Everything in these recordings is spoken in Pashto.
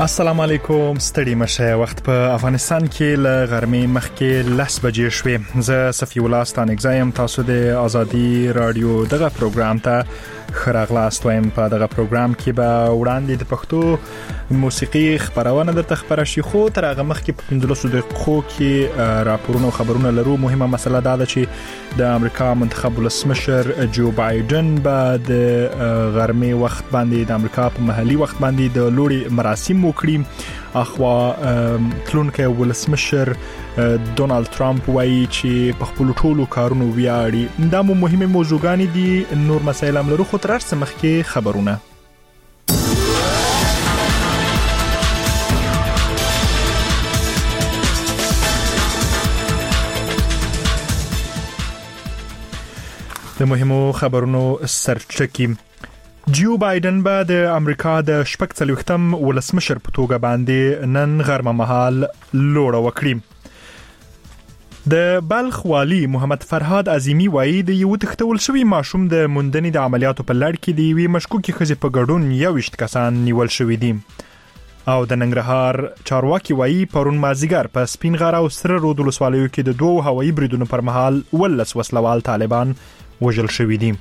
السلام علیکم، ستړي مشه. وخت په افغانستان کې ل غرمې مخکې 10 بجې شوې. زه صفی الله ستانګزایم. تاسو د ازادي رادیو دغه پروګرام ته خراغلاست وایم. په دغه پروګرام کې به وړاندې د پښتو موسیقي خبرونه د تخبر شي، خو تر هغه مخکې په 15 دقیقو کې راپورونه او خبرونه لرو. مهمه مسله دا ده چې د امریکا منتخب ولسمشر جو بایدن به د غرمې وخت باندې د امریکا په محلي وخت باندې د لوړي مراسم وکړي. اخوا تلونکي ولسمشر ډونالد ترامپ وایي چې په خپل ټولو کارونو ویاړي. دا مهمه موضوعګانې دي. نور مسایل هم لرو، خو تر څه مخکې خبرونه. د مهمو خبرونو سرچکی. جو بایدن به د امریکا د 40م ولسمشر په توګه باندې نن غرمه مهال لوړه وکړي. د بلخ والی محمد فرهاد عظیمی وایي د یو تختول شوی ماشوم د موندنې د عملیاتو په لړ کې د یوې مشکوکې ښځې په ګډون 21 کسان نیول شوي دي. او د ننګرهار چارواکي وایي پرون مازیګر په سپین غر او سره رود ولسوالیو کې د 2 هوایي بریدونو پر مهال 12 وسلوال طالبان وژل شوي دي.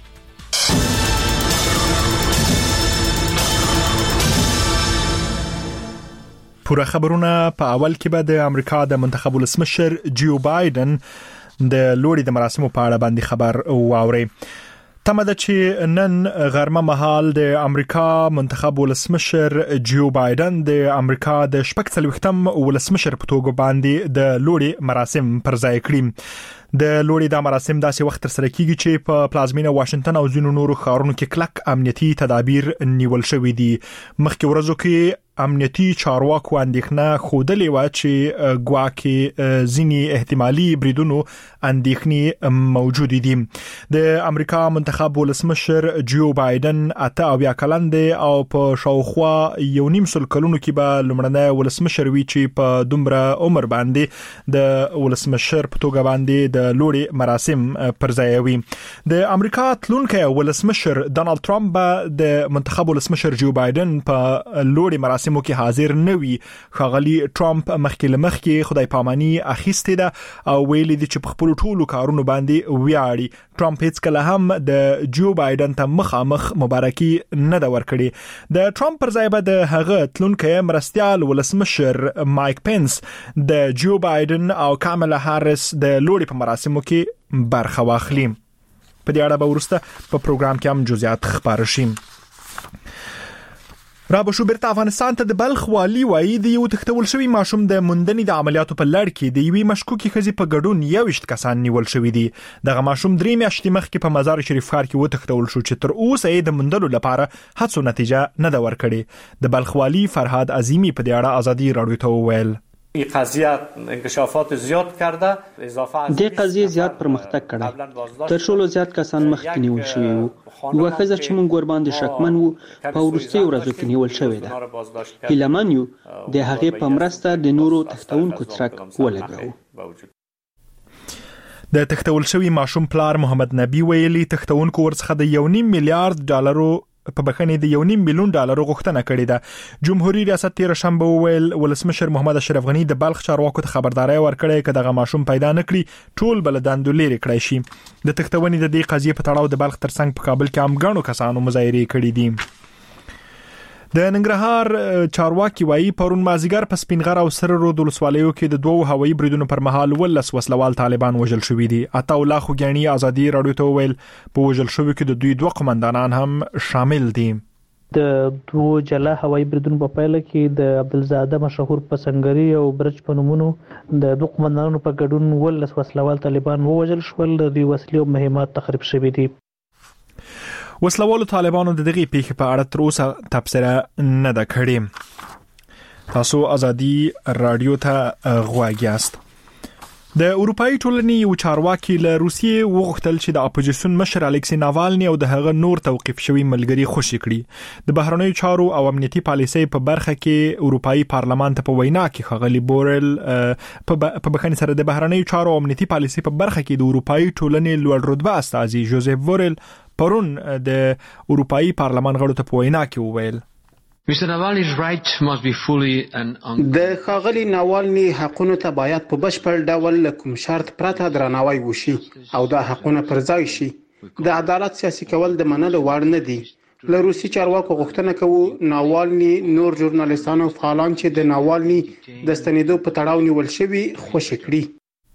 پوره خبرونه په اول کې به د امریکا د منتخب ولسمشر جو بایدن د لوړي د مراسمو په اړه باندې خبر واوري. تمه ده چې نن غرمه مهال د امریکا منتخب ولسمشر جو بایدن د امریکا د 40م ولسمشر په توګه باندې د لوړي مراسم پر ځای کړي. د لوړي د مراسم داسې وخت تر سره کیږي چې په پلازمینه واشنگټن او ځینو نورو ښارونو کې کلک امنیتي تدابیر نیول شوي دي. مخکې ورځو کې امنیتي چارواکو اندېښنه خوده و چې ګواکې ځینی احتمالي بریدونو اندېښنې موجود دي. د امریکا منتخب ولسمشر جو بایدن 88 کلن دی او په شاوخوا 1.5 کلونو کې به لومړنی ولسمشر وي چې په دومره عمر باندې د ولسمشر په توګه باندې د لوړي مراسم پر ځای وي. د امریکا تلونکي ولسمشر ډونالد ترامپ به د منتخب ولسمشر جو بایدن په لوړي مراسم سیمو کې حاضر نوي. ښاغلي ترامپ مخکې خدای پاماني اخیستې ده او ویلي دي چې په خپل ټولو کارونو باندې ویاړي. ترامپ هیڅ کله هم د جو بایدن ته مخامخ مبارکي نه ده ورکړي. د ترامپ پر ځای به د هغه تلونکي مرستيال ولسمشر مایک پنس د جو بایدن او کاملا هاریس د لوړي په مراسمو کې برخه واخلي. په دې اړه به ورسته په پروګرام کې هم جزئیات خبر شي. رابشو بیرته افغانستان ته. د بلخ والی وایي د یو تختول شوی ماشوم د موندنې د عملیاتو په لړ کې د یوې مشکوکې ښځې په ګډون 21 کسان نیول شوي دي. دغه ماشوم 3 میاشتې مخکې په مزار شریف ښار کې وتښتول شو چې تر اوسه یې د موندلو لپاره هڅو نتیجه نه ده ورکړې. د بلخ والی فرهاد عظیمی په دې اړه ازادي رادیو ته وویل این قضیه انکشافات زیاد کرده. دې قضیه زیات پرمختګ کړی. تر شولو زیات کسان مخکې نیول شوي وو. یو ښځه چې موږ ور باندې شکمن وو په وروستیو ورځو کې نیول شوې ده. هیلمن یو د هغې په مرسته د نورو تښتونکو څرک ولګاوه. د تښتول شوی ماشوم پلار محمد نبی ویلي تښتونکو ورڅخه د 1.5 میلیارډ ډالرو په بخښنې د 1.5 میلیون ډالرو غوښتنه کړې ده. جمهوریت ریاست تیر شنبه ویل ولسمشر محمد اشرف غنی د بلخ چارواکو ته خبرداري ورکړې چې دغه ماشوم پیدا نکړي ټول بلداندو لري کړی شي. د تختونې د دې قضیې په تړاو د بلخ ترڅنګ په کابل کې هم غاڼو کسانو مظاهره کړې دي. د ننګرهار چارواکي وایي پرون مازیګر په سپین غر او سره رود ولسوالیو کې د 2 هوایي بریدونو پر مهال 12 وسلوال طالبان وژل شوي دي. عطا الله خوګیانی ازادي رادیو ته ویل په وژل شوی کې د دوی 2 قومندانان هم شامل دي. د 2 جلا هوایي بریدونو په پایله کې د عبدالزاده مشهور پسنګری او برج په نومونو د 2 قومندانانو په ګډون 12 وسلوال طالبان وژل شول. د دوی وسلې او مهمات تخریب شوي دي. وسلوالو طالبانو د دغه پیښې په اړه تر اوسه تبصره نه ده کړې. تاسو ازادي رادیو ته غوږ یاست. د اروپאי ټولنې یو چارواکي له روسیې وغوښتل چې د اپوزیسیون مشر الکسی ناوالني او د هغه نور توقيف شوی ملګری خوشي کړي. د بهرنیو چارو او امنیتي پالیسۍ په برخه کې اروپאי پارلمان ته په وینا کې ښاغلي بورل په بخښنې سره د بهرنیو چارو او امنیتي پالیسۍ په برخه کې د اروپאי ټولنې لوړ رتبه استاذي جوزف بورل پرون د اروپאי پارلمان غړو ته په وینا کې وویل د ښاغلي ناوالني حقونو ته باید په بشپړ ډول له کوم شرط پرته درناوی وشي او دا حقونه پر ځای شي. د عدالت سیاسي کول د منلو وړ نه دي. له روسي چارواکو غوښتنه کوو ناوالني نور ژورنالیستان او فعالان چې د ناوالني د ستنېدو په تړاو نیول شوي خوشي کړي.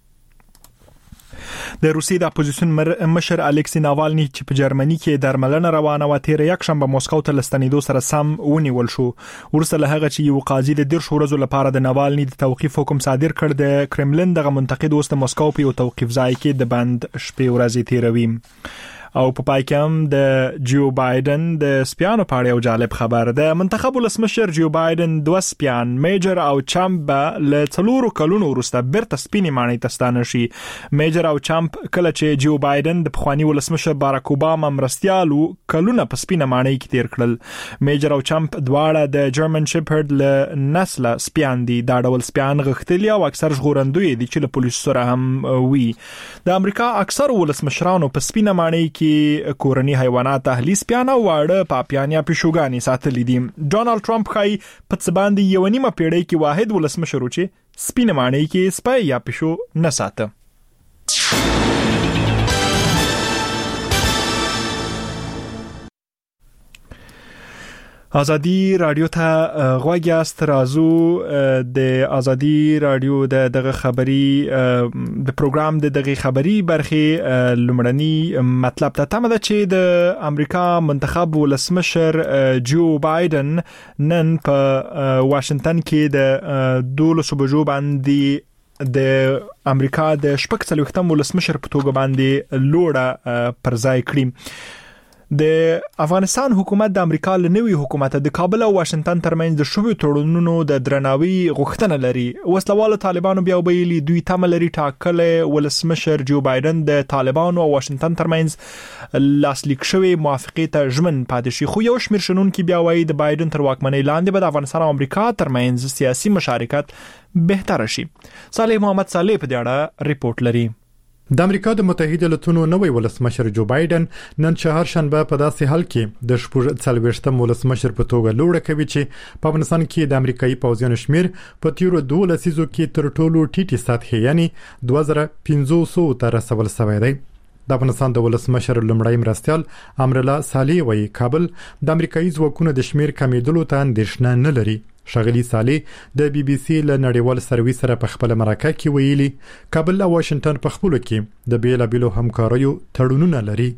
د روسي د اپوزیسیون مشر الکسی ناوالني چې په جرمني کې درملنه روانه و تیر یک شنبه مسکو ته لستنېدو سره سم ونیول شو. ورسره هغه چې یو قاضي د 10 ورځې لپاره د ناوالني د توقيف حکم صادر کړ. د کرملین دغه منتقد اوس د مسکو په یو توقيف ځای کې د بند شپې ورځې تیروي. او په پای کې هم د جو بایدن د سپیانو په اړه یو جالب خبر ده. منتخب ولسمشر جو بایدن دوه سپیان میجر او چامپ له 4 کلونو وروسته بیرته سپینې ماڼۍ ته ستانه شي. میجر او چامپ کله چې جو بایدن د پخوانی ولسمشر باراک اوباما مرستيالو کلونه په سپینه ماڼۍ کې تیر کړل. میجر او چامپ دواړه د جرمن شپرد له نسل سپیان دي. دا ډول سپیان غختلي او اکثر ژغورندوی دي چې له پولیسو سره هم وي. د امریکا اکثر ولسمشرانو په سپینه ماڼۍ کې کورنی حیوانات اهلي سپیان او واړه پاپیان یا پښوګانی ساتلي دي. ډونالد ټرمپ خای په څ باندې یو نیمه پیړۍ کې واحد ولسمشر و چې سپینه ماڼۍ کې سپای یا پښو نه ساته. ازادي رادیو ته غوږیاست. رازو د ازادي رادیو دغه خبري د پروګرام دغه خبري برخه لمړني مطلب ته تمه ده چې د امریکا منتخب ولسمشر جو بایدن نن په واشنگټن کې د 12 بجو باندې د امریکا د شپږ څلوېښتم ولسمشر په توګه باندې لوړه پر ځای کړی. د افغانستان حکومت د امریکا له نوي حکومت د کابل او واشنگټن ترمنځ د شویو تړونونو د درناوي غوښتنه لري. وسلواله طالبانو بیا ویلي دوی تمه لري ټاکل ولسمشر جو بایدن د طالبانو او واشنگټن ترمنځ لاسلیک شوی موافقه ته ژمن پاتې شي. خو یو شمېر شنونکو بیا وایي د بایدن تر واکمنۍ لاندې به د افغانستان او امریکا ترمنځ سیاسي مشارکت بهتر شي. صالح محمد صالح په دې اړه ریپورت لري. د امریکا د متحده ایالاتونو نوی ولسمشر جو بایدن نن چهارشنبه په داسې حال کې د 40 ولسمشر په توګه لوړه کوي چې په افغانستان کې د امریکایي پوځیانو شمیر په تیرو 2 لسیزو کې تر ټولو ټیټه سطح یعنی 2500 ته رسول شوی دی. د افغانستان د ولسمشر لومړی مرستيال امرالله صالح وایي کابل د امریکایي ځواکونو د شمیر کمیدلو ته اندېښنه نه لري. شغلی صالح د بي بي سي له نړیوال سرویس سره په خپل مرکه کې ویلي کابل او واشنگټن په خپل کې د بیلابیلو همکاریو تړونونه لري.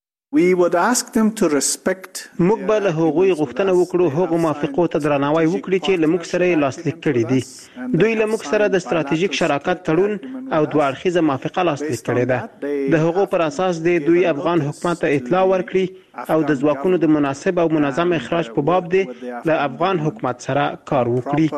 موږ به له هغوی غوښتنه وکړو هغه موافقو ته درناوی وکړي چې له موږ سره لاسلیک کړي دي. دوی له موږ سره د ستراتیژیک شراکت تړون او دوه اړخیزه موافقه لاسلیک کړې ده. د هغو پر اساس دوی افغان حکومت ته اطلاع ورکړي او د ځواکونو د مناسب او منظم اخراج په باب د افغان حکومت سره کار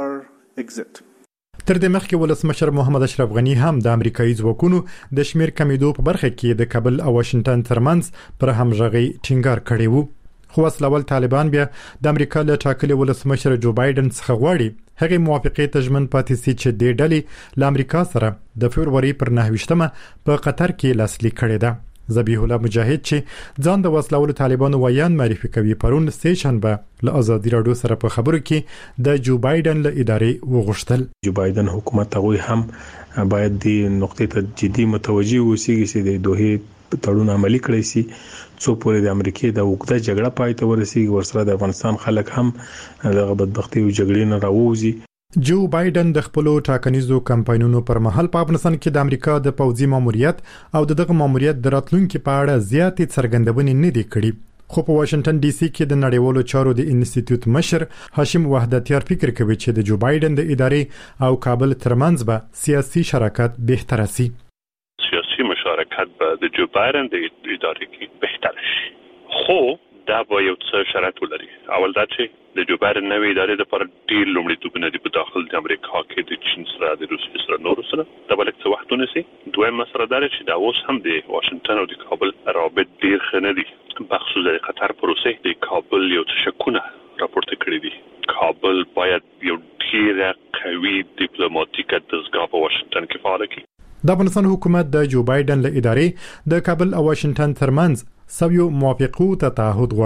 وکړي. تر دې مخکې ولسمشر محمد اشرف غنی هم د امریکایي ځواکونو د شمیر کمیدو په برخه کې د کابل او واشنگټن ترمنځ پر همغږي ټینګار کړی وو. خو وسلوال طالبان بیا د امریکا له ټاکلي ولسمشر جو بایدن څخه غواړي هغه موافقه ته ژمن پاتې شي چې د ډلې له امریکا سره د فبرवरी پر 9 په قطر کې لاسلیک کړی ده. ذبیح الله مجاهد چې ځان د وسلوال طالبانو ویان معرفي کوي پرون سه شنبه له ازادي رادیو سره په خبرو کې د جو بایدن له ادارې وغوښتل. جو بایدن حکومت هغه هم باید د نقطې ته جدي متوجي وسی چې د دوه تړون عملی کړی شي څو پورې د امریکای د وګړه جګړه پای ته ورسیږي ورسره د افغانستان خلک هم د بدبختی او جګړې نه راووزي. جو بایدن د خپل ټاکنیزو کمپاینونو پر مهال په افغانستان کې د امریکا د پوځي ماموریت او دغه ماموریت د راتلونکو په اړه زیاتې څرګندونې نه دي کړې. خو په واشنگټن ډي سي کې د نړیوالو چارو د انسټیټیوټ مشر هاشم وحدتیار فکر کوي چې د جو بایدن د ادارې او کابل ترمنځ به سیاسي شراکت بهتر شي. سیاسي مشارکت به د جو بایدن د ادارې کې بهتر شي. خو دا به یو څه شرط ولري. اول دا چې د جو بایدن نوې ادارې د پر ډیر لومړیتوبونه دي په داخل د امریکا کې د چین سره د روسیې سره نور سره دا بلک څه وخت ونیسي. دویم مسله دا چې دا اوس هم د واشنگټن او د کابل روابط ډیر ښه نه دي. بخصوص د قطر پروسه د کابل یو شکونه راپورته کړی دي. کابل باید یو ډیر قوي ډیپلوماټیک دستګاه په واشنگټن کې فعال کړي. د افغانستان حکومت د جو بایدن له ادارې د کابل او واشنگټن ترمنځ سویو موافقو ته تعهد غواړي.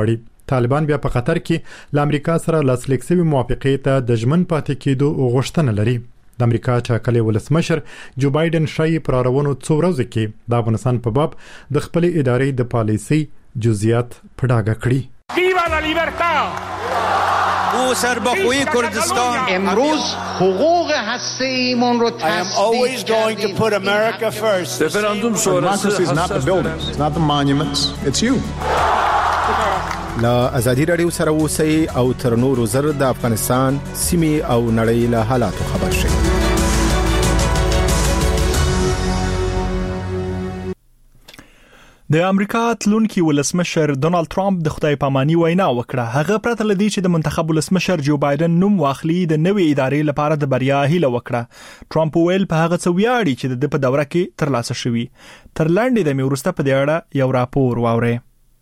طالبان بیا په قطر کې له امریکا سره لاسلیک شوی موافقې ته د ژمن پاتې کېدو غوښتنه لري. د امریکا ټاکلي ولسمشر جو بایدن شایي پر اړونو څو ورځې کې د افغانستان په باب د خپل ادارې د پالیسي جزئیات په ډاګه کړي. ویوا لا لیبرتا او سربخوی کردستان امروز حقوق هسته‌ایمون رو always going to put America first. Referendum sonrası is not the buildings, it's not the monuments, it's you. لا ازادي رادیو سره اوسئ او تر نورو زر د افغانستان سیمې او نړۍ له حالاتو خبر شئ. د امریکا تلونکي ولسمشر ډونالد ټرمپ د خدای پاماني وینا وکړه. هغه پرته لدی چې د منتخب ولسمشر جو بایدن نوم واخلي د نوې ادارې لپاره د بریا هیله وکړه. ټرمپ ویل په هغه څه ویاړي چې د په دوره کې ترلاسه شوی. تر لاندې د میورسته په دې اړه یو راپور واوري.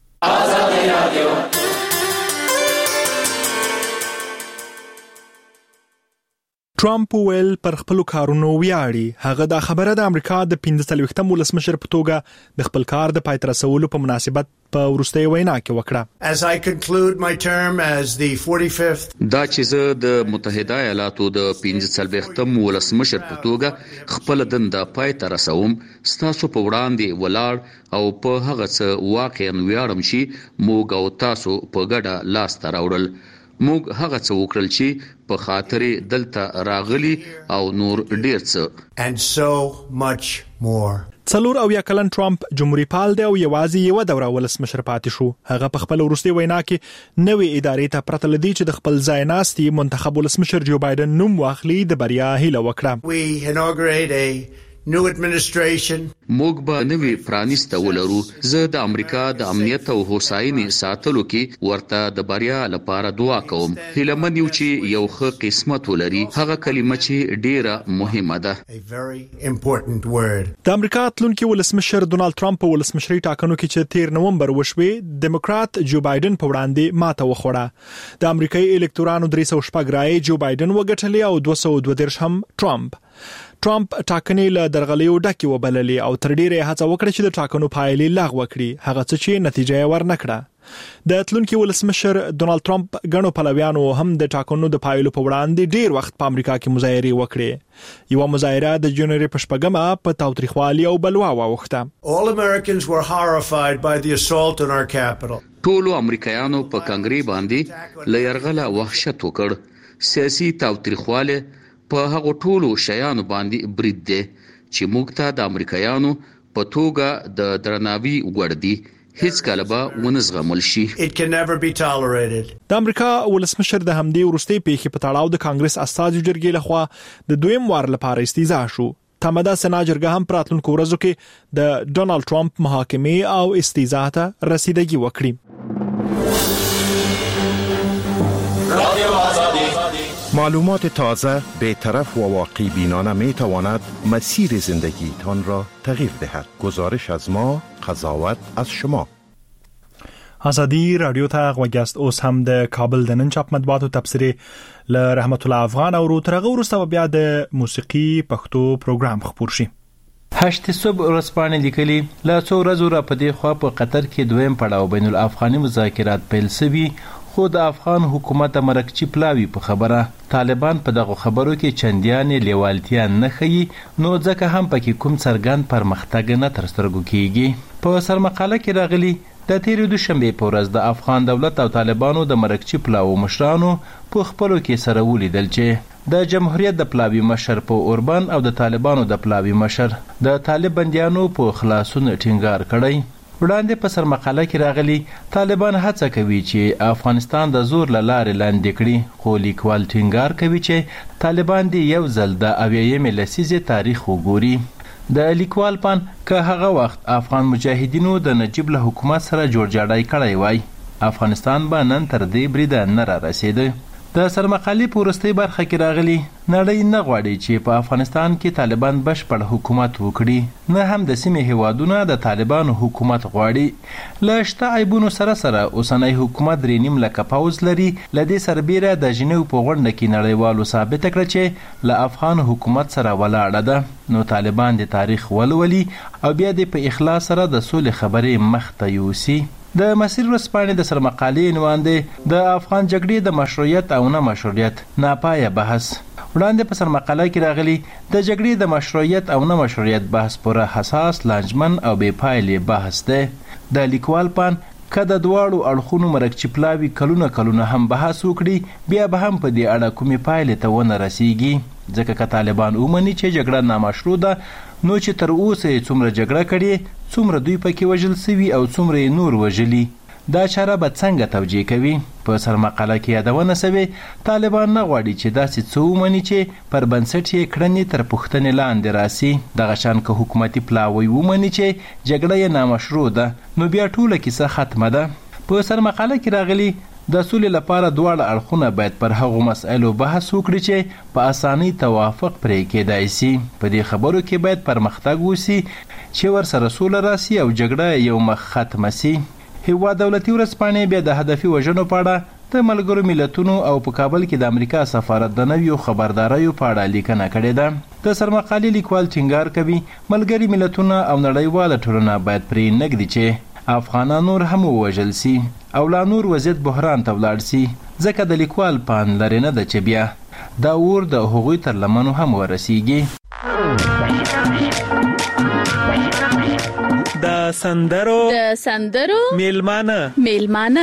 ټرمپ ویل پر خپل کارونو ویاړي. هغه دا خبره د امریکا د 45م ولسمشر په توګه د خپل کار د پای ته رسولو په مناسبت په وروستي وینا کې وکړه. As I conclude my term as the 45th دا چې زه د متحده ایالاتو د 45م ولسمشر په توګه خپل دنده پای ته رسوم، ستاسو په وړاندې ولاړ او په هغه څه واقعا ویاړم چې موږ او تاسو په ګډه لاس ته راوړل. موږ هغه څه وکړل چې په خاطر دلته راغلي او نور ډیر څه. And so much more. څلور او یا کلن ټرمپ جمهوریت پال دی او یوازې یو دوره ولسمشر پاتې شو. هغه په خپل وروستي وینا کې نوې ادارې ته پرته لدی چې د خپل ځای ناستي منتخب ولسمشر جو بایدن نوم واخلي د بریا هیله وکړه. We inaugurate a new administration. موږ به نوې پرانیسته ولرو. زه د امریکا د امنیت او هوساینې ساتلو کې ورته د بریا لپاره دعا کوم. هیلمن یو چې یو ښه قسمت ولري. هغه کلمه چې ډیره مهمه ده. A very important word. د امریکا تلونکي ولسمشر ډونالد ټرمپ په ولسمشري ټاکنو کې چې 13 نومبر وشوي، دیموکرات جو بایدن په وړاندې ماته وخوړه. د امریکایي الکتورانو 306 رای جو بایدن وګټلې او 232 هم ټرمپ. ټرمپ ټاکنې له درغلیو ډکې وبللې او تر ډیره هڅه وکړه چې د ټاکنو پایلې لغوه کړي، هغه څه چې نتیجه یې ورنکړه. د تلونکي ولسمشر ډونالد ټرمپ غنو پلویانو هم د ټاکنو د پایلو په وړاندې ډیر وخت په امریکا کې مظاهره وکړې. یو مظاهره د جنوري په 8 په تاوتریخوالي او بلوا واوښته. All Americans were horrified by the assault on our capital. ټولو امریکایانو په کانګري باندې له يرغله وحشت وکړ. سیاسي تاوتریخواله په هغه ټولو شیانو باندې برید دی چې موږ ته د امریکایانو په توګه د درناوي وړ دي. هیڅ کله به ونه زغمل شي. It can never be tolerated. د امریکا ولسمشر د همدې وروستي پیښې په تړاو د کانګرس استازو جرګې لخوا د دویم وار لپاره استیزا شو. تمدا سنا جرګه هم پراتلونکو ورځو کې د ډونالد ټرمپ محاکمې او استیزا ته رسیدګي وکړي. معلومات تازه، بی‌طرف و واقع بینانه می تواند مسیر زندگیتان را تغییر دهد. گزارش از ما، قضاوت از شما. ازادي رادیو ته غوږیاست. اوس هم د کابل د نن چاپ مطبوعاتو تبصره ل رحمت الله افغان او ترغه ورسته بیا د موسیقي پښتو پروګرام خبر شي. 8 صبح ورځپاڼې لیکلي لا څو ورځې را پدې خوا په قطر کې دویم پړاو بین الافغاني مذاکرات پیل شوي، خو د افغان حکومت مرکچی پلاوی په خبره طالبان په دغه خبرو کې چندیانې لیوالتیا نه ښیي، نو ځکه هم پکې کوم څرګند پرمختګ نه تر سترګو کیږي. په سرمقاله کې راغلي د تیرې دوشنبې په ورځ د افغان دولت او طالبانو د مرکچی پلاو مشرانو په خپلو کې سره ولیدل چې د جمهوریت د پلاوی مشر په اوربان او د طالبانو د پلاوی مشر د طالب بندیانو په خلاصون ټینګار کړی. وړاندې په سرمقاله کې راغلي طالبان هڅه کوي چې افغانستان د زور له لارې لاندې کړي، خو لیکوال ټینګار کوي چې طالبان دې یو ځل د 80مې لسیزې تاریخ وګوري. د لیکوال پان که هغه وخت افغان مجاهدینو د نجیب له حکومت سره جوړجاړی کړی وای، افغانستان به نن تر دې بریده نه را رسیده. د سرمقالې په وروستۍ برخه کې راغلي نړۍ نه غواړي چې په افغانستان کې طالبان بشپړ حکومت وکړي، نه هم د سیمې هیوادونه د طالبانو حکومت غواړي. له شته عیبونو سره سره اوسنی حکومت 3.5 لکه پوځ لري. له دې سربیره د ژنیو په غونډه کې نړیوالو ثابته کړه چې له افغان حکومت سره ولاړه ده، نو طالبان د تاریخ ولولي او بیا د په اخلاص سره د سولې خبرې مخ ته یوسي. د مسیر ورځپاڼې د سرمقالې عنوان دی د افغان جګړې د مشروعیت او نه مشروعیت ناپایه بحث. وړاندې په سرمقاله کې راغلي د جګړې د مشروعیت او نه مشروعیت بحث پوره حساس، لانجمن او بې پایلې بحث دی. د لیکوال پان که د دواړو اړخونو مرکچي پلاوي کلونه هم بحث وکړي، بیا به هم په دې اړه کومې پایلې ته ونه رسیږي. ځکه که طالبان ومني چې جګړه نامشروع ده، نو چې تر اوسه یې څومره جګړه کړې، څومره دوی پکې وژل سوي او څومره یې نور وژلي، دا چاره به څنګه توجیه کوي؟ په سرمقاله کې یادونه سوې طالبان نه غواړي چې داسې څه ومني چې پر بنسټ یې کړنې تر پوښتنې لاندې راسي. دغه شان که حکومتي پلاوی ومني چې جګړه یې نامشروع ده، نو بیا ټوله کیسه ختمه ده. په سرمقاله کې راغلي د سولې لپاره دواړه اړخونه باید پر هغو مسایلو بحث وکړي چې په اسانۍ توافق پرې کېدای سي. په دې خبرو کې باید پرمختګ وسي چې ورسره سوله راسي او جګړه یو مخ ختمه سي. هیواد دولتي ورځپاڼې بیا د هدفي وژنو په اړه د ملګرو ملتونو او په کابل کې د امریکا سفارت د نویو خبرداریو په اړه لیکنه کړې ده. د سرمقالې لیکوال ټینګار کوي ملګري ملتونه او نړیواله ټولنه باید پرې نږدي چې افغانان نور هم ووژل سي او لا نور وضعیت بحران ته ولاړ سي، ځکه د لیکوال پان لرې نه ده چې بیا دا اور د هغوی تر لمنو هم ورسیږي. د سندرو میلمانه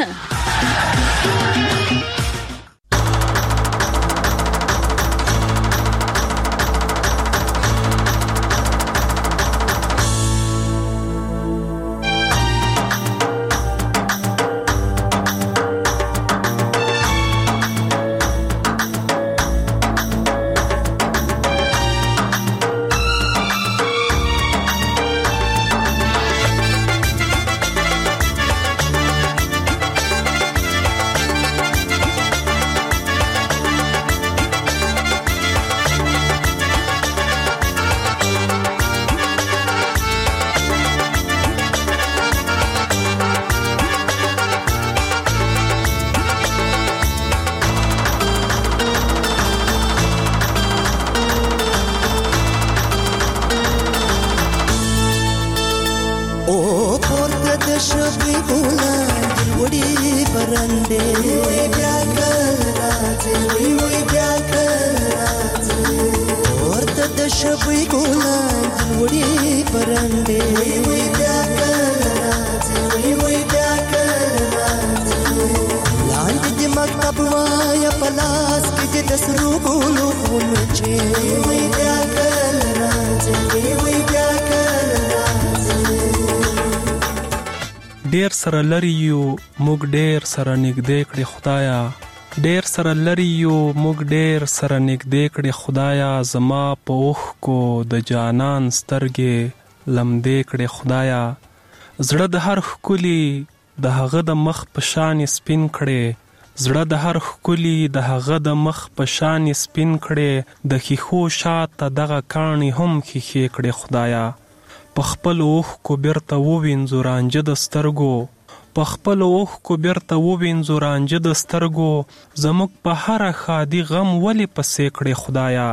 ډیر سره لري یو موږ ډیر سره نږدې کړي خدایا، ډیر سره لري یو موږ ډیر سره نږدې کړي خدایا، زما په اوښکو د جانان سترګې لمدې کړي خدایا، زړه د هر ښکلي د هغه د مخ په شان سپین کړي، زړه د هر ښکلي د هغه د مخ په شان سپین کړي، د ښیښو شاته دغه کاڼي هم ښیښې کړي خدایا، په خپل اوښکو بیرته ووینځو رانجه د سترګو، په خپل اوښکو بیرته ووینځو رانجه د سترګو، زموږ په هره ښادي غم ولې پسې کړې خدایا.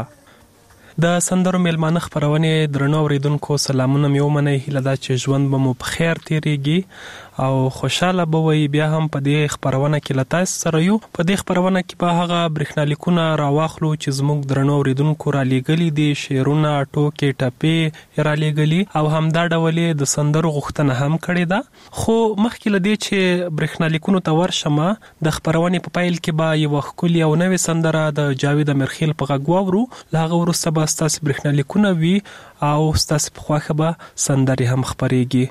د سندرو میلمانه خپرونې درنو اوریدونکو سلامونه مې ومنئ. هیله ده چې ژوند به مو په خیر تیریږي او خوشحاله به وئ. بیا هم په دې خپرونه کې له تاسو سره یو. په دې خپرونه کې به هغه برېښنالیکونه راواخلو چې زموږ درنو اوریدونکو رالیږلي دي، شعرونه، ټوکې ټپې رالیږلي او همدا ډول د سندرو غوښتنه هم کړې ده. خو مخکې له دې چې برېښنالیکونو ته ورشمه، د خپرونې په پیل کې به یوه ښکلې او نوې سندره د جاوید امیرخیل په غږ واورو. له هغه وروسته به ستاسې برېښنالیکونه وي او ستاسې په خوښه به سندرې هم خپرېږي.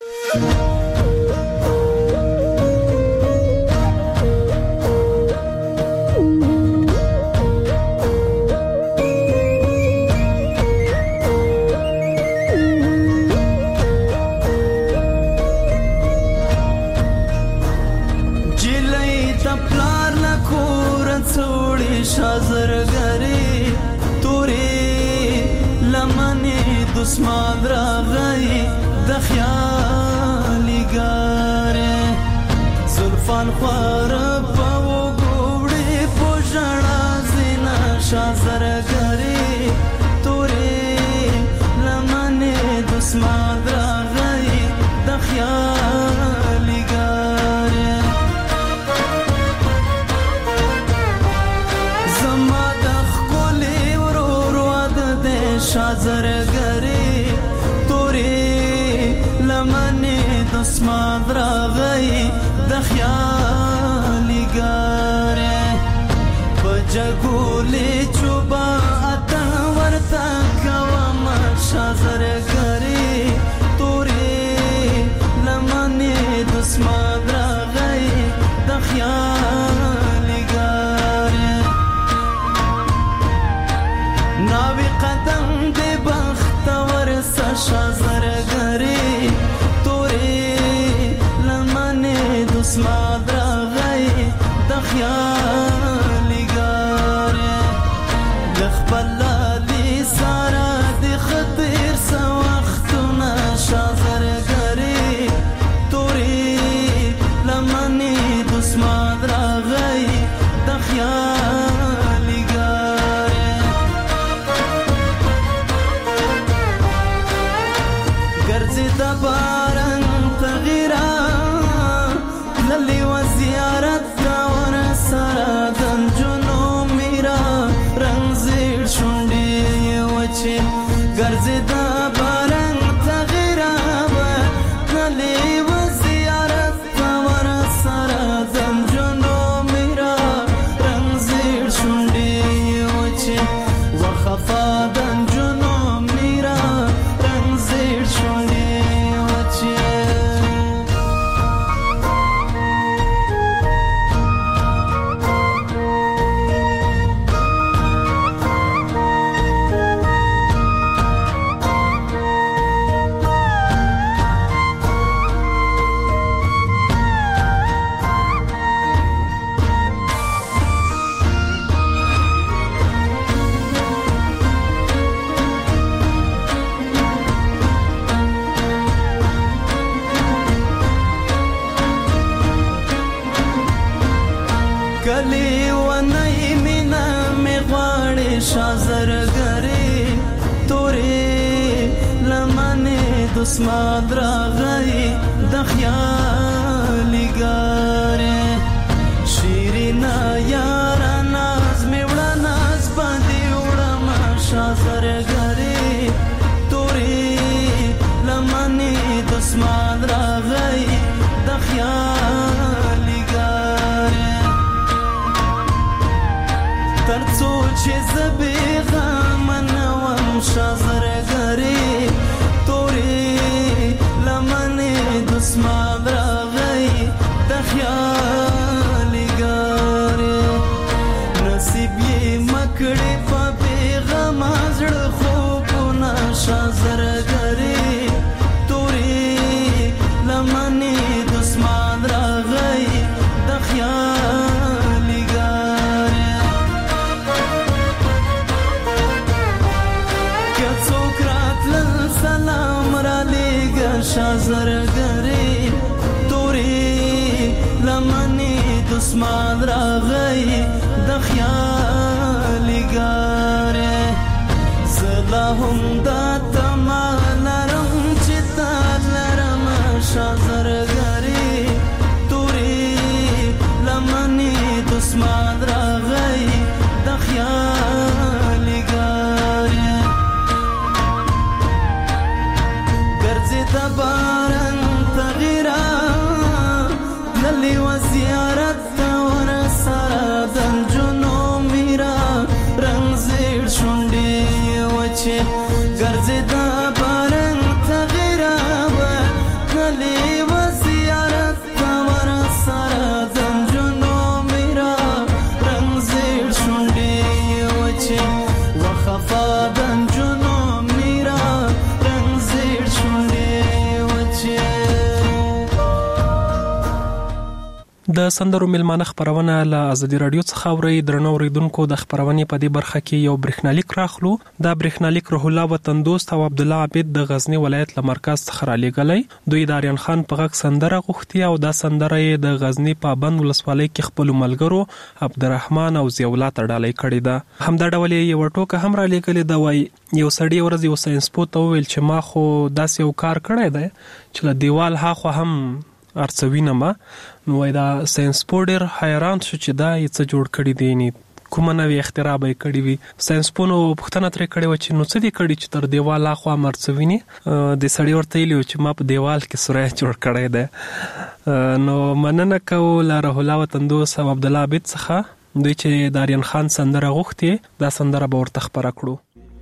دسمان راغی د خیالي ګارې زلفان خوار په وګوړې په ژړا زینا شازرګرې تورې لمنې دسمان راغی د خیالي ګارې شازرګری تورې لمنې د اسمان راغی د خیالي ګارې په جګولې چوبا اتن ورته کوم شازرګری تورې لمنې د اسمان راغی د خیالي ګارې ناوی قدم دی بختور شازرګری تورې لمنې د اسمان راغی د خیالي ګارې د خپل لالي سارا د خطر سو وختونه شازرګری تورې لمنې د اسمان راغی د خیالي ګارې ګرځي د باران تغیرا للی و زیارت دا ور سره د جنو میرا رنگزیر شونډي وچی ګرځي د باران تغیرا للی و زیارت دا ور سره د جنو میرا رنگزیر شونډي وچی وخفا د جنو میرا رنگزیر شونډي وچی کلی و نئی مینا می غواړي شازرګری تورې لمنې د اسمان راغی د خیالي ګارې شیرینا یارا ناز می وړه ناز باندې وړم شازرګری تورې لمنې د اسمان راغی د خیالي ګارې ترڅو چې زبې غمنوم شازرګری تورې لمنې د اسمان راغی د خیالي ګارې نصیب یې مکړې په بېغمه زړه خوبونه شازرګری تورې لمنې د اسمان راغی د خیالي ګارې سلام را لیگا شازرګری تورې لمنې د اسمان راغی د خیالي ګارې زلا هم دا تما لرم چې تا لرم شازرګری تورې لمنې د اسمان راغی د خیالي ګارې د باران تغیرا للی و زیارت دا ور سره د جنو میرا رنگزیر شونډي وچی ګرځي د باران تغیرا للی و زیارت دا ور سره د جنو میرا رنگزیر شونډي وچی وخفا د جنو میرا رنگزیر شونډي د سندرو ملمانه خبرونه له ازادي رادیو څخه اوري درنو اوریدونکو د خبرونې په دې برخه کې یو برېښنالیک راخلو دا برېښنالیک روح الله وطن دوست او عبد الله عبید د غزنی ولایت له مرکز څخه را لېږلی دوی د آریان خان په غږ سندره غوښتي او دا سندره یې د غزنی پابند ولسوالۍ کې خپل ملګرو عبدالرحمن او ضیاءالله ته ډالۍ کړې ده همدا ډول یو ټوکه هم را لېږلې ده وایي یو سړی ورځ یو ساينسپوه ته وویل چې ما خو داسې یو کار کړی دی چې له دیوال هاخوا هم ارڅوینه ما نو وای دا ساينسپوه ډېر حیران شو چې دا یې څه جوړ کړي دی کومه نوې اختراع به کړې وي. ساينسپونو پوښتنه ترې کړې و چې نو څه دې کړي چې تر دیوال اخوا مرڅویني. د سړی ورته ویلو چې ما په دیوال کې سوری جوړ کړی دی. نو مننه کوو له روح الله وطندوس او عبدالله عابد څخه دوی چې د آریان خان سندره غوښتې دا سندره به ورته خپره کړو.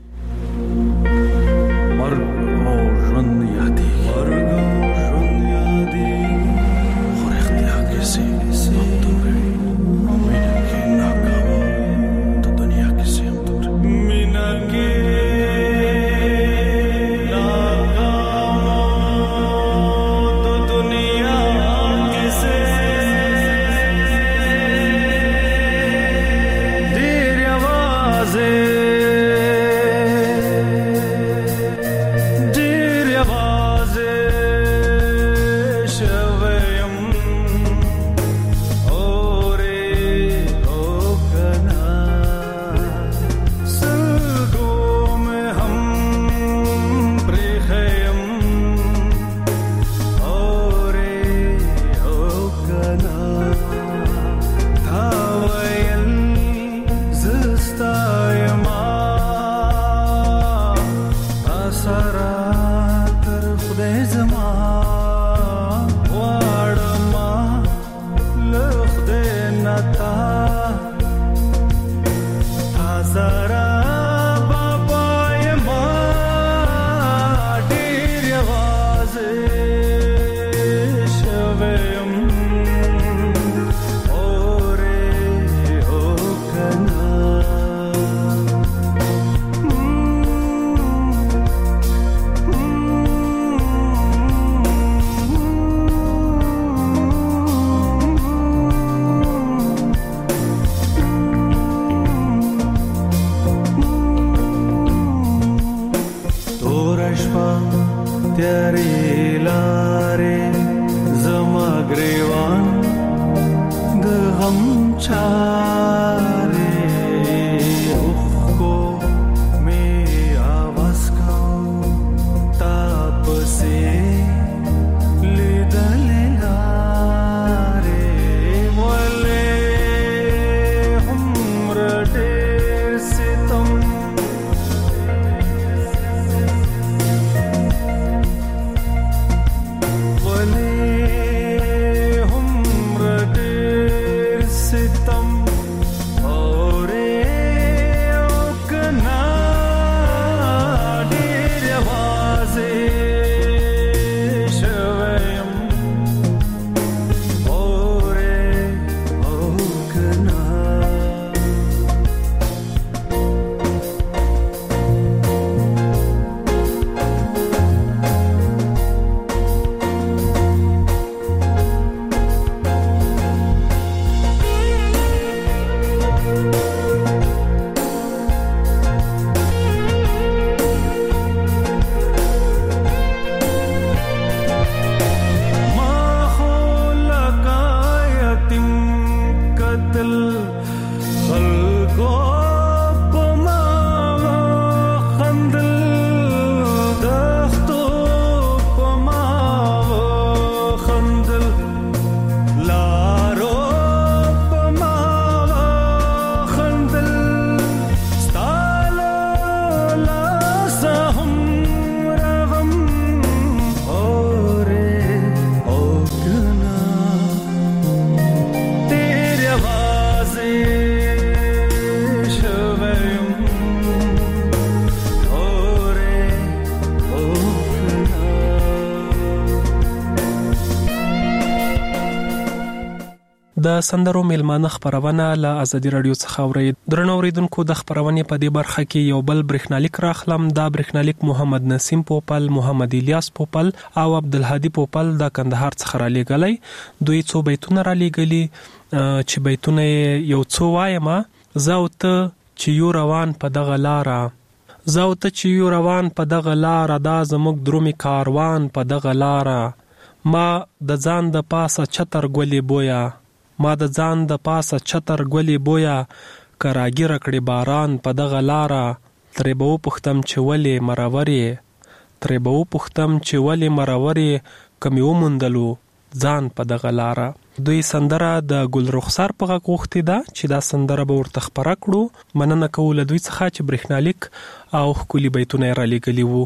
د سندرو میلمانه خبرونه له ازادي رادیو څخه اوري. درنو اوریدونکو د خبرونې په دې برخه کې یو بل برېښنالیک راخلم. دا برېښنالیک محمد نسیم پوپل، محمد الیاس پوپل او عبدالهادي پوپل د کندهار څخه را لېږلی. دوی څو بیتونه را لېږلي چې بیتونه یو څو وایم. زه او ته چې یو روان په دغه لاره، زه او ته چې یو روان په دغه لاره، دا زموږ درومي کاروان په دغه لاره. ما د ځان د پاسه چتر ګلې بویا، ما د ځان د پاسه چتر ګلې بویا، کراګیره کړې باران په دغه لاره. ترې به وپوښتم چې ولې مرور یې، ترې به وپوښتم چې ولې مرور یې، که مې وموندلو ځان په دغه لاره. دوی سندره د ګل رخسار په غږ غوښتې ده چې دا سندره به ورته خپره کړو. مننه کوو له دوی څخه چې برېښنالیک او ښکلي بیتونه یې رالیږلي وو.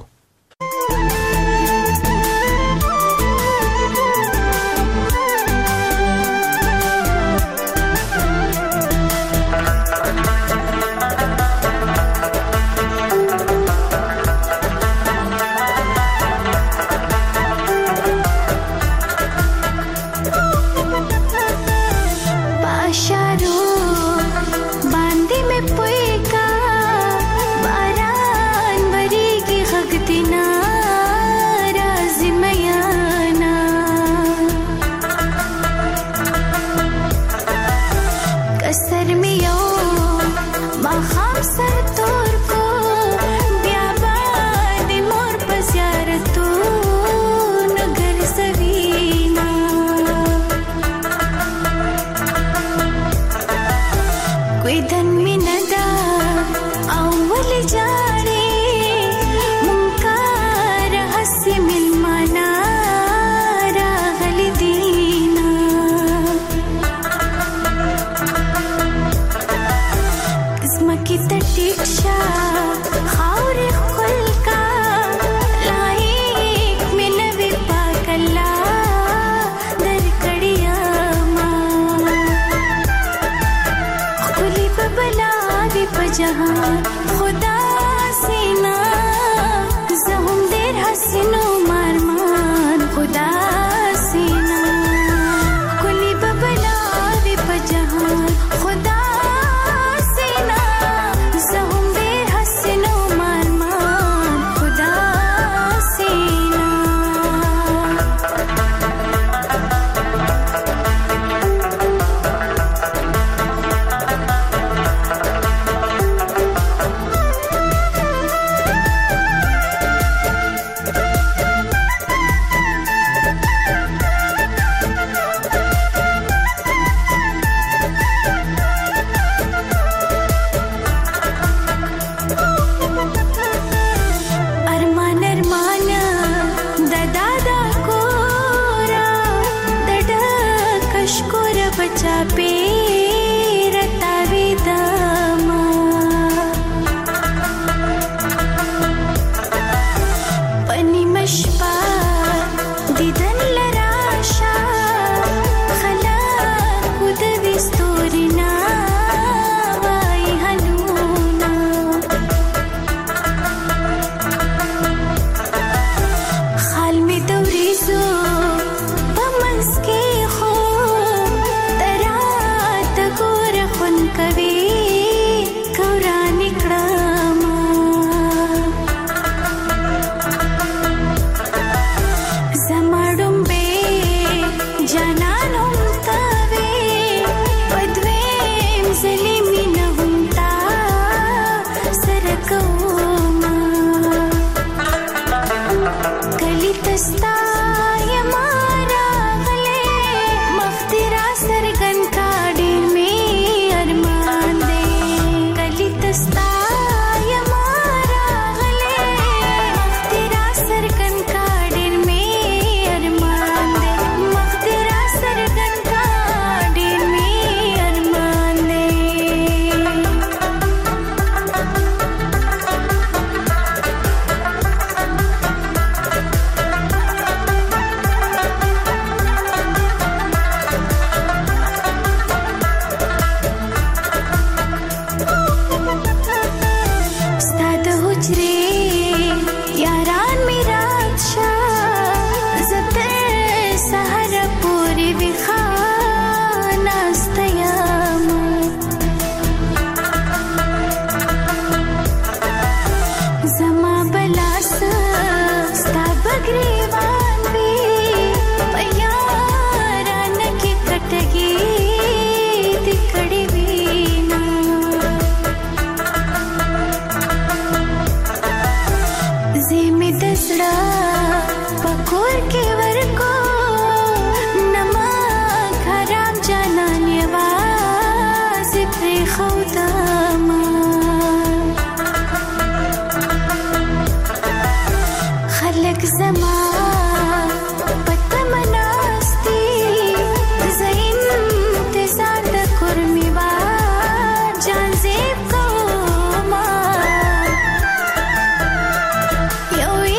زما پتمناستی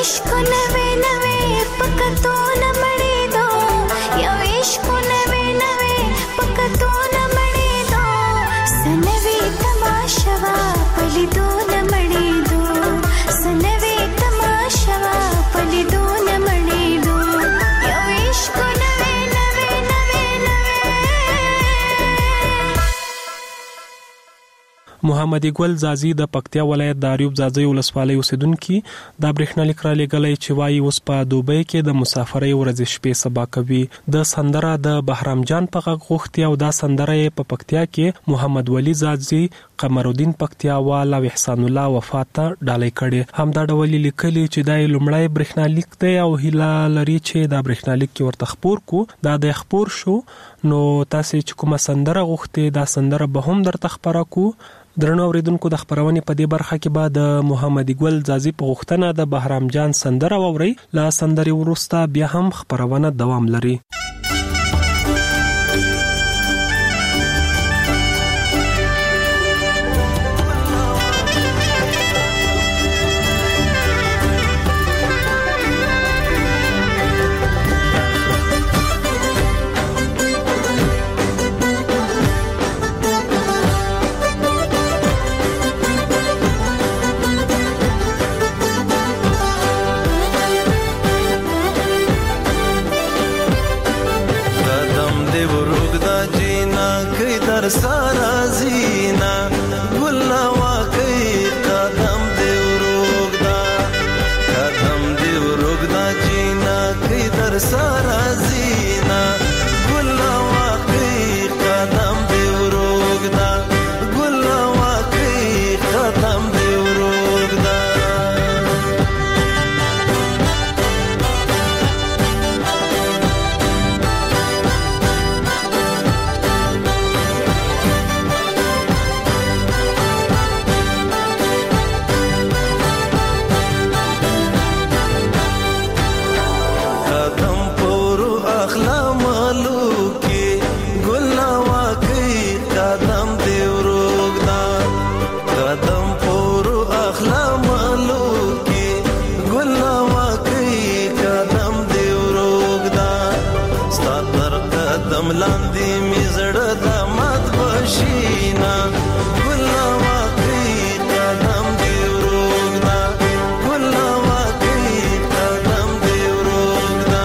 عشق نوې نوې پکتو نه مړې دو یو عشق نوې نوې پکتو نه مړې دو سنوي تماشا پلیدو نه مړې دو سنوي تماشا پلیدو نه مړې دو یو عشق نوې نوې نوې نوې. محمد ګل زازي د پکتیا ولایت د اریوب زازي ولسوالۍ اوسیدونکو د برېښنالیک را لګلې چې وایي اوس په دوبۍ کې د مسافرۍ ورځې شپې سبا کوي. د سندره د بهرام جان په غږ غوښتي او دا سندره په پکتیا کې محمد ولی زازي، قمر الدین پکتیاوال او احسان الله وفات ته ډالۍ کړي. همدا ډول لیکلي چې دا لومړی برېښنالیک دی او هیله لري چې دا برېښنالیک کې ورته خپور کو. دا د خپور شو نو تاسو چې کومه سندره غوښتي دا سندره به هم درته خبره کو. درنو اوریدونکو د خبرونې په دې برخه کې به د محمد ګل زازي په غوښتنه د بهرام جان سندره واوري. لا سندري ورسته بیا هم خبرونه دوام لري. सारा जीना गुल्ला वाकई कदम देव रोगदा जीना किधर सारा जीना गुल्ला वाकई कदम देव रोगदा गुल्ला वाकई कदम देव रोगदा. لاندې می زړه د مات بشینا ګلا واقعي قدم دی ورغدا ګلا واقعي قدم دی ورغدا.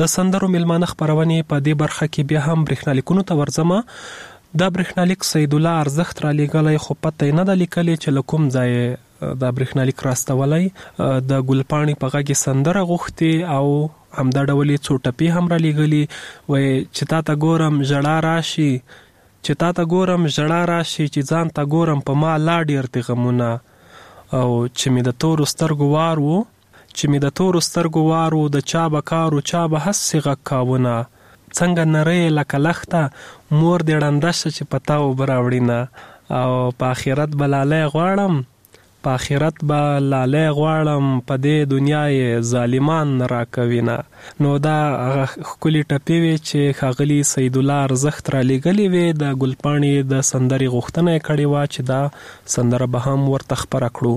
د سندرو ملمانه خبرونه په دې برخه کې بیا هم برېښنالیکونو ته ورځم. دا برېښنالیک سید الله ارزښت را لېږلی خو پته نه ده لیکلې چې له کوم ځای دا برېښنالیک راستولی. د ګلپاڼې په غږ سندره غوښتې او همدا ډول یې څو ټپې هم را لېږلي. وایي چې تا ته ګورم ژړا راشي، چې تا ته ګورم ژړا راشي، چې ځان ته ګورم په ما لا ډېر دي غمونه، او چې مې د تورو سترګو وار و، چې مې د تورو سترګو وار و، د چا به کار و چا به هسې غږ کاونه، څنګه نری لکه لخته مور دې ړنده شه چې په تا اوبه راوړینه، او په آخرت به لالی غواړم، په آخرت به لالی غواړم، په دې دنیا یې ظالمان نه راکوینه. نو دا ښکلې ټپې وې چې ښاغلي سید الله ارزښت را لېږلې وې. د ګلپاڼې د سندرې غوښتنه یې کړې وه چې دا سندره به هم ورته خپره کړو.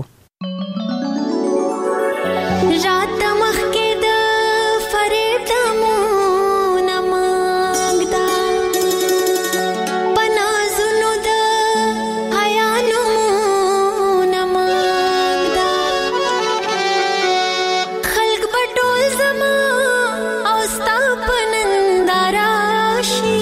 رات مخکې د فریب د مونه ماږده، په نازونو د حیا نومونه ماږده، خلک به ټول زما او ستا په ننداره شي،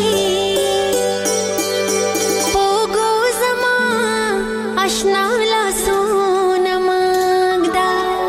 په اوږو زما اشنا لاسونه ماږده.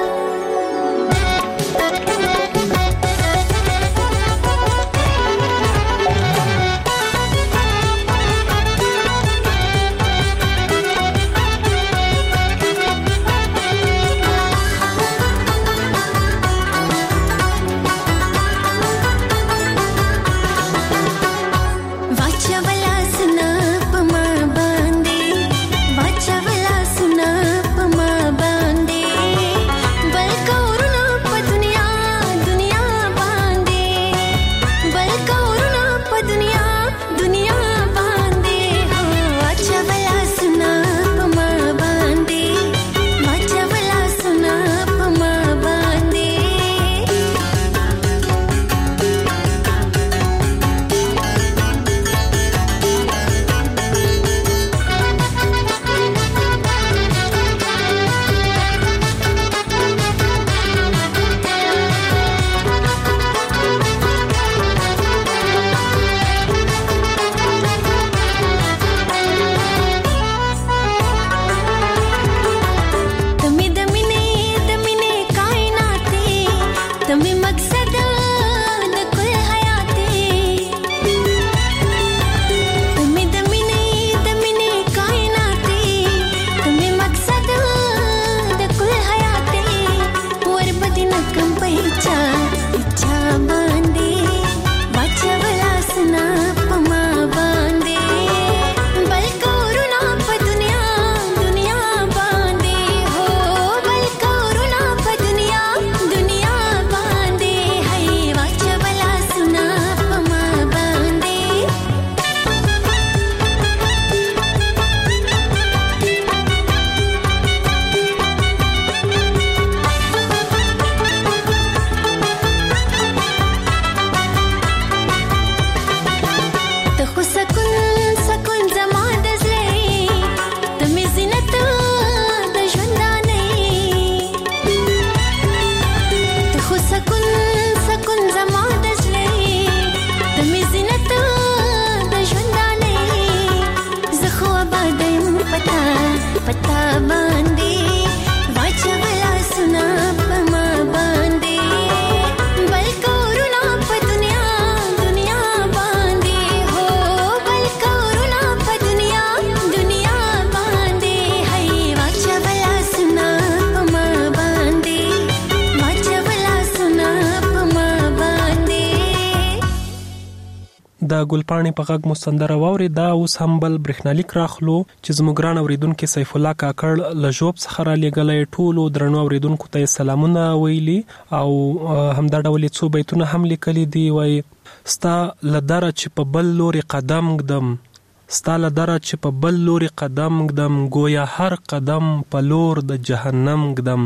د ګلپاڼې په غږ مو سندره واوري. دا اوس هم بل برېښنالیک راخلو چې زموږ ګران اوریدونکو سیف الله کاکړ له ژوب څخه را لېږلی. ټولو درنو اوریدونکو ته سلامونه ویلي او همدا ډول څو بیتونه هم لیکلي دي. وایي ستا له دره چې په بل لوري قدم ږدم، ستا له دره چې په بل لوري قدم ږدم، گویا هر قدم په لور د جهنم ږدم.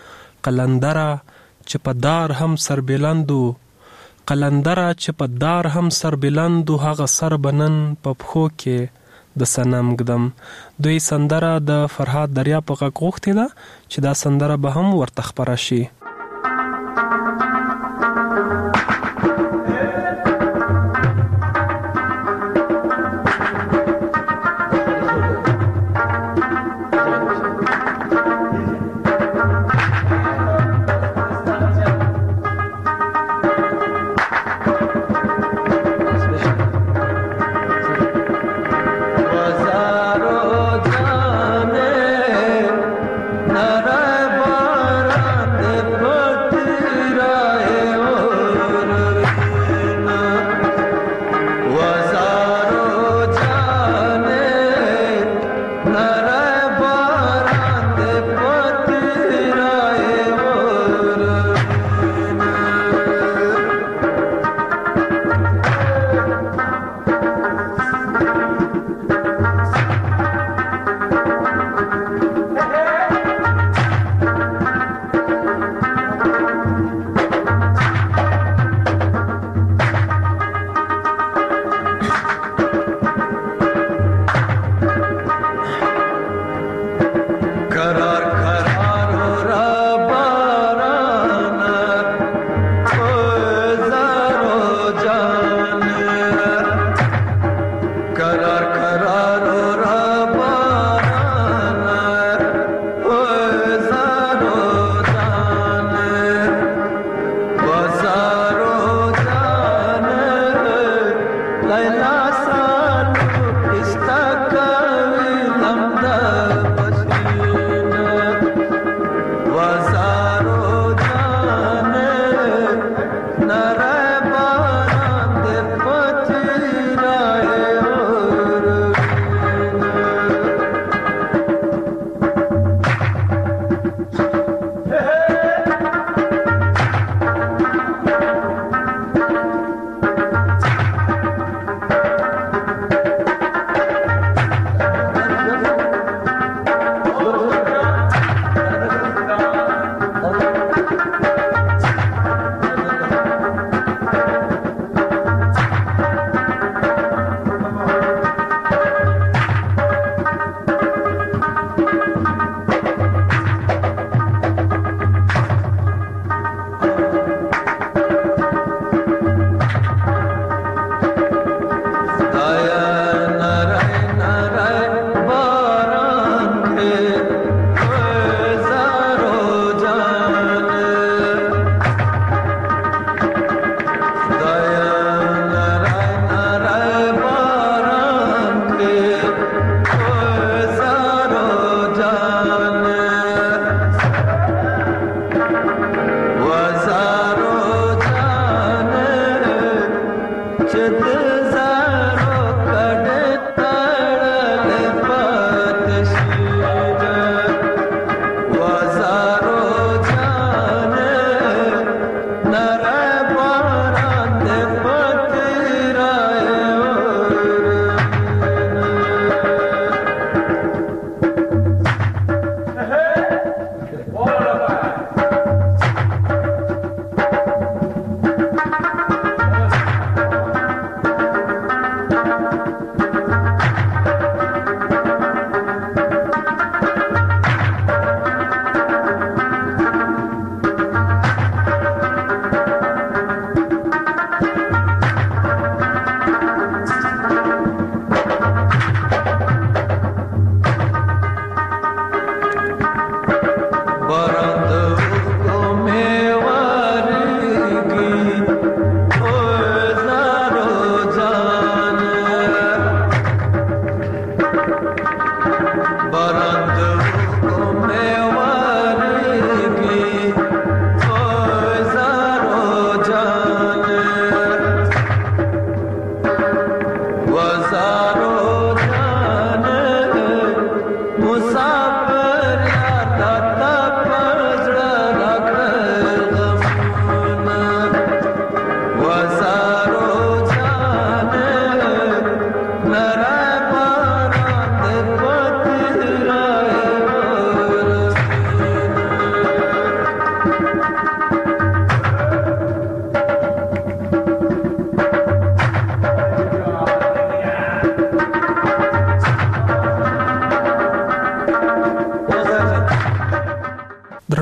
قلندره چې په دار هم سربلندو، قلندره چې په دار هم سربلندو، هغه سر بنن په پښو کې د صنم ږدم. دوی سندره د فرهاد دریا په غږ غوښتې ده چې دا سندره به هم ورته خپره شي.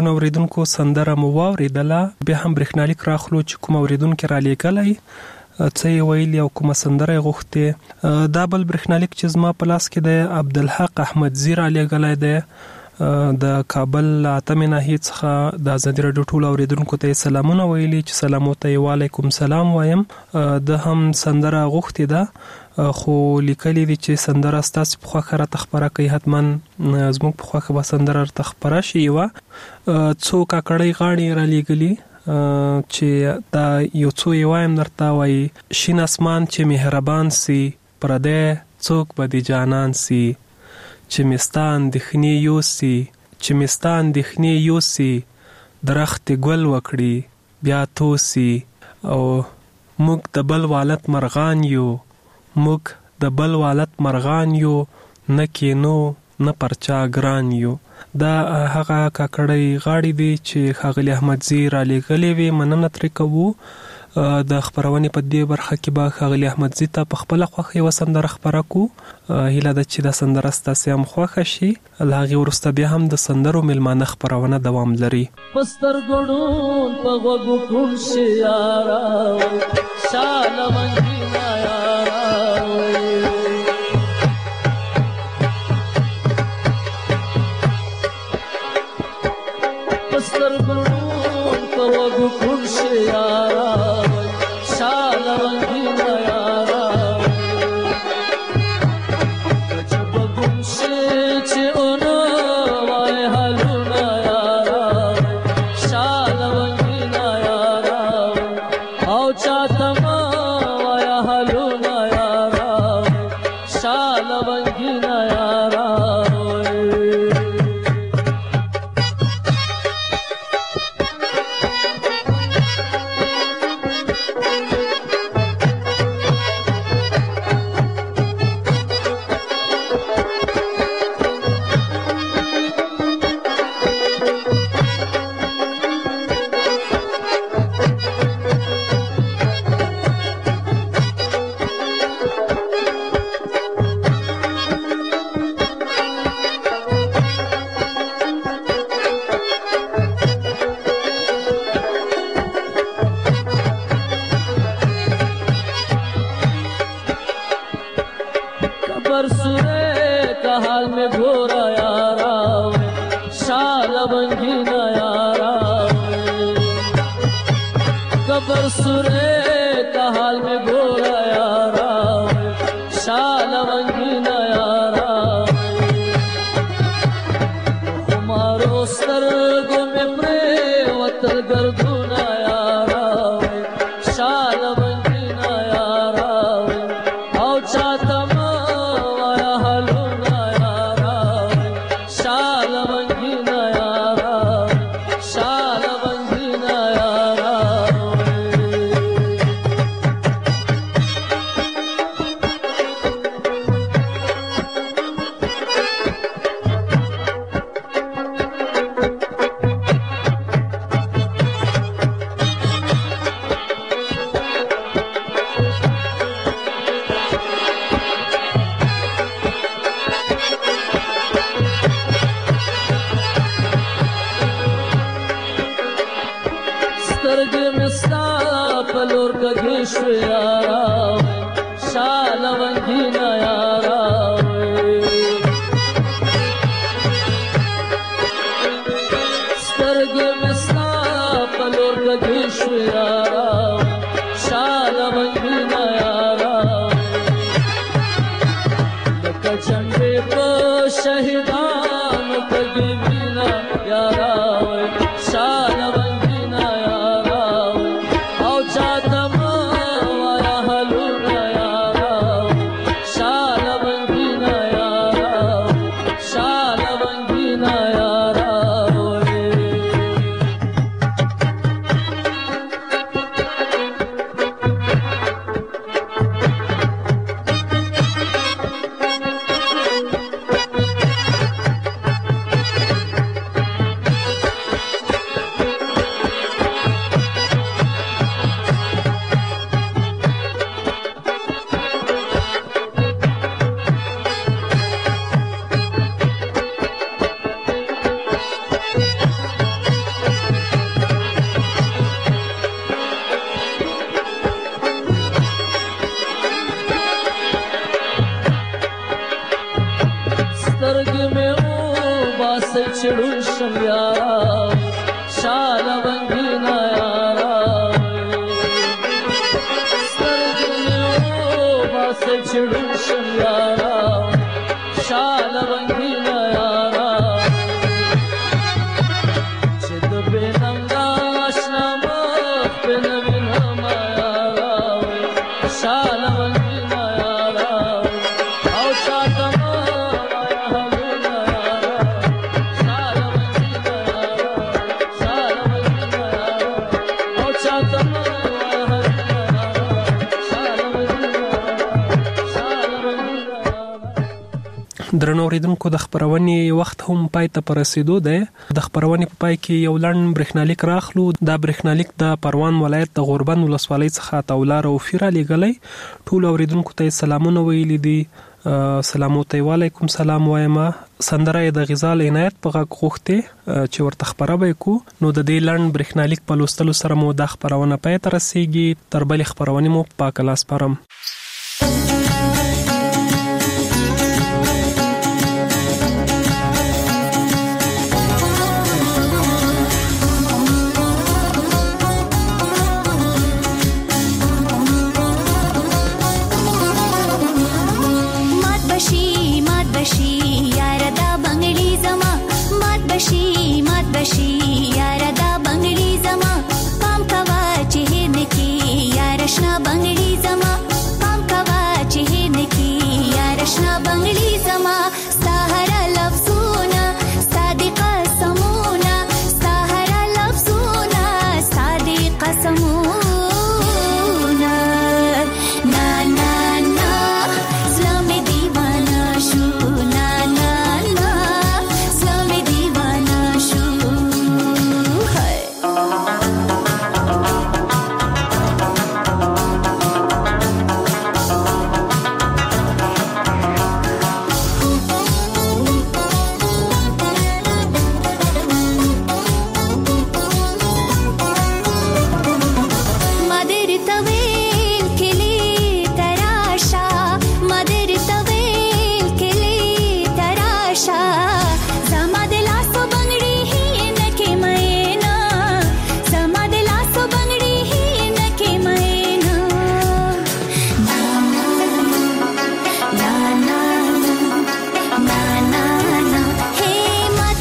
ګرانو اوریدونکو سندره مو واوریدله. بیا هم برېښنالیک راخلو چې کوم اوریدونکو را لیږلی څه یې ویلي او کومه سندره یې غوښتې. دا بل برېښنالیک چې زما په لاس کې دی عبدالحق احمدزي را لیږلی دی د کابل اتمې ناحیې څخه. د ازادي راډیو ټولو اوریدونکو ته یې سلامونه ویلي چې سلامو ته یې وعلیکم سلام وایم. د هم سندره غوښتې ده خو لیکلی دي چې سندره ستاسو په خوښه راته خپره کوي. حتما زموږ په خوښه به سندره راته خپره شي. یوه څو کاکړۍ غاړې را لیږلي چې دا یو څو یې وایم درته. وایي شین اسمان چې مهربان سي پردی څوک به د جانان سي چې مستا اندېښنې یوسي چې مستا اندېښنې یوسي درخت ګل وکړي بیا توسي او موږ د بل والت مرغان یو موږ د بل والت مرغان یو نه کینو نه پرچا ګران یو. دا هغه کاکړۍ غاړې دي چې ښاغلي احمدزي را لیږلې وي. مننه ترې کوو. د خپرونې په دې برخه کې به ښاغلي احمدزي ته په خپله خوښه یوه سندره خپره کړو. هیله ده چې دا سندره ستاسې هم خوښه شي. له هغې وروسته بیا هم د سندرو میلمانه خپرونه دوام لري. په سترګو ړوند په غوږو کوڼ شي یاره شاله منګینا یاره په سترګو ړوند په غوږو کوڼ شي یاره شاله منګینا یاره جب ګم شي چې اونو وای حالونه یاره شاله منګینا یاره او چاته ما وای حالونه یاره شاله منګینا یاره چړو شم یارا شال بنګینا یارا سترګو باس چړو شم یارا شال بنګینا یارا چې د بننګا آشنا مخ په نوینا ما یارا شال بنګینا یارا او چاته درنو اوریدونکو د خبرونې وخت هم پای ته رسیدو دی. د خبرونې په پای کې یو لړن برېښنالیک راخلو. دا برېښنالیک د پروان ولایت د غوربند ولسوالۍ څخه تولار او فیرا لګلې. ټول اوریدونکو ته سلامونه ویلي دي. سلاموته وعلیکم سلام وایم. سندره د غزال عنایت په غږ غوښته چې ورته خبره وکړو. نو د دې لړن برېښنالیک په لوستلو سره مو د خبرونه پای ته رسیږي. تر بلې خبرونه مو په کلاس پرم.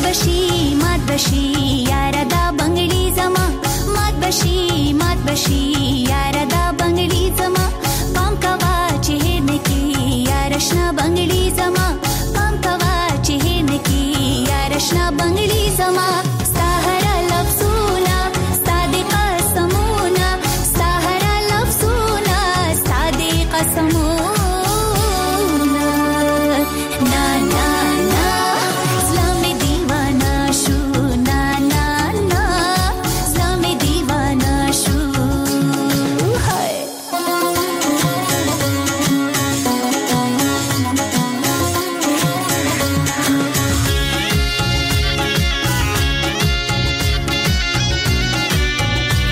مات بشي